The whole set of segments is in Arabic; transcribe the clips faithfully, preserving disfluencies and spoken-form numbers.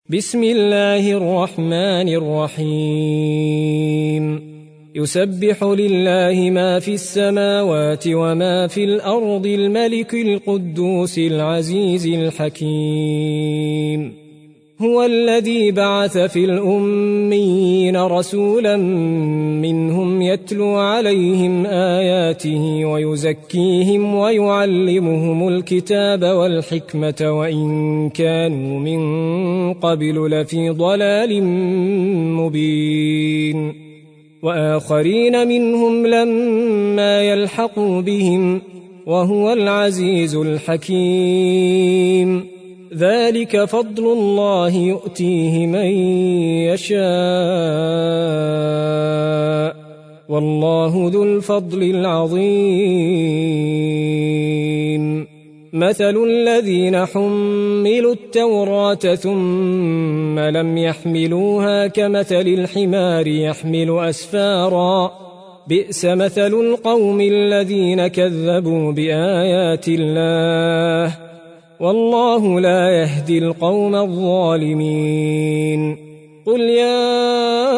بسم الله الرحمن الرحيم يسبح لله ما في السماوات وما في الأرض الملك القدوس العزيز الحكيم هو الذي بعث في الأميين رسولا منهم يتلو عليهم آياته ويزكيهم ويعلمهم الكتاب والحكمة وإن كانوا من قبل لفي ضلال مبين وآخرين منهم لما يلحقوا بهم وهو العزيز الحكيم ذلك فضل الله يؤتيه من يشاء والله ذو الفضل العظيم مثل الذين حملوا التوراة ثم لم يحملوها كمثل الحمار يحمل أسفارا بئس مثل القوم الذين كذبوا بآيات الله والله لا يهدي القوم الظالمين قل يا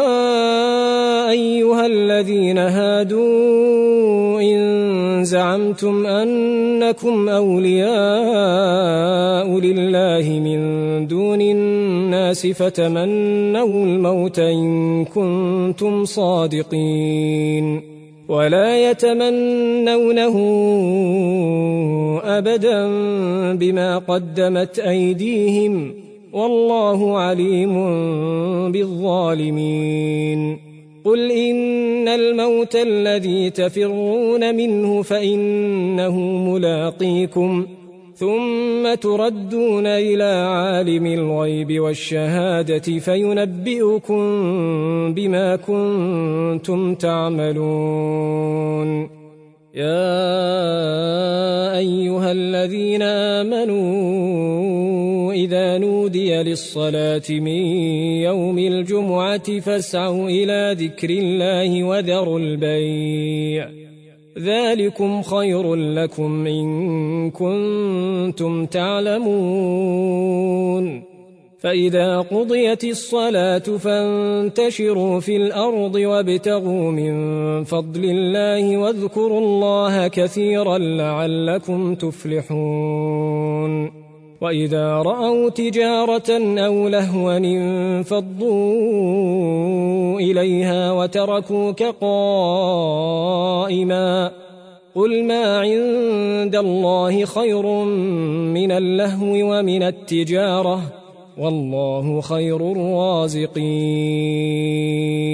أيها الذين هادوا إن زعمتم أنكم أولياء لله من دون الناس فتمنوا الموت إن كنتم صادقين ولا يتمنونه أبدا بما قدمت أيديهم والله عليم بالظالمين قل إن الموت الذي تفرون منه فإنه ملاقيكم ثم تردون إلى عالم الغيب والشهادة فينبئكم بما كنتم تعملون يا أيها الذين آمنوا إذا نودي للصلاة من يوم الجمعة فاسعوا إلى ذكر الله وذروا البيع ذلكم خير لكم إن كنتم تعلمون فإذا قضيت الصلاة فانتشروا في الأرض وابتغوا من فضل الله واذكروا الله كثيرا لعلكم تفلحون وإذا رأوا تجارة أو لهوا انفضوا إليها وتركوك قائما قل ما عند الله خير من اللهو ومن التجارة والله خير الرازقين